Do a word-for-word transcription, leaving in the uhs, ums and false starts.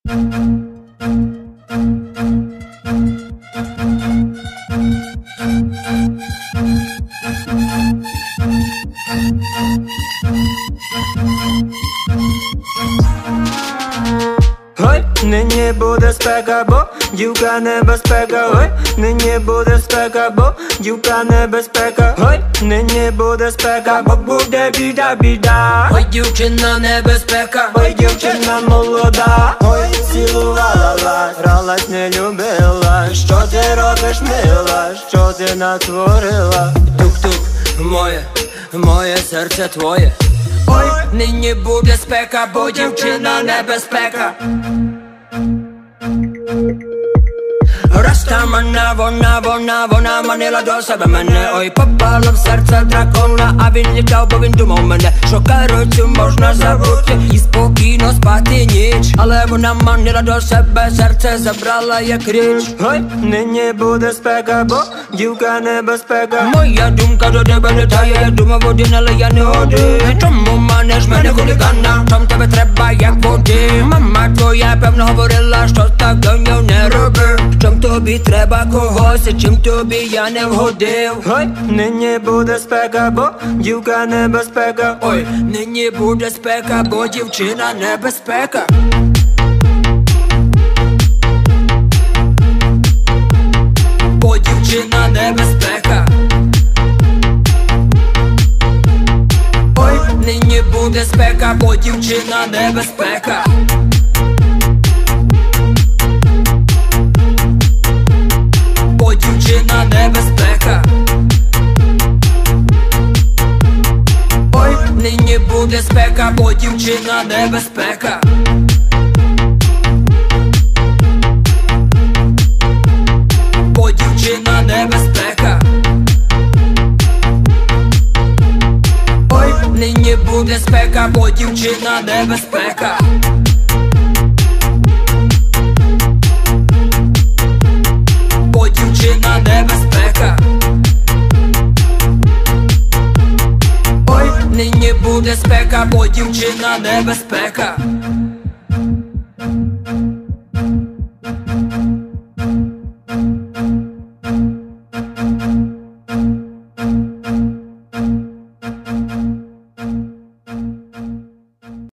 Ой, нині буде спека, бо дівка небезпека. Ой, нині буде спека, бо дівка небезпека. Ой, нині буде спека, бо буде біда, біда. Ой, дівчина небезпека. Ой, дівчина молода. Ой, цілувала, гралась, не любила. Що ти робиш, мила, що ти натворила? Тук-тук, моє, моє серце твоє. Ой, нині буде спека, бо дівчина небезпека. Раста мене, вона, вона, вона манила до себе мене. Ой, попала в серце дракона, а він літав, бо він думав мене, що коротше можна забути і спокійно спати ніч. Але вона манила до себе, серце забрала як річ. Ой, нині буде спека, бо дівка небезпека. Моя думка до тебе літає, я думав один, але я не один. Чому манеш мене хулігана, чом тебе треба як води? Мама твоя певно говорила, що так доньо не роби. Чом тобі треба когось, чим тобі я не вгодив? Ой, нині буде спека, бо дівка небезпека. Ой, нині буде спека, бо дівчина небезпека. Бо дівчина небезпека. Ой, нині буде спека, бо дівчина небезпека. Бо дівчина небезпека. Ой, нині буде спека, бо дівчина небезпека. Бо дівчина небезпека. Ой, нині буде спека, бо дівчина небезпека. Бо дівчина небезпека. Ой, нині буде спека, бо дівчина небезпека.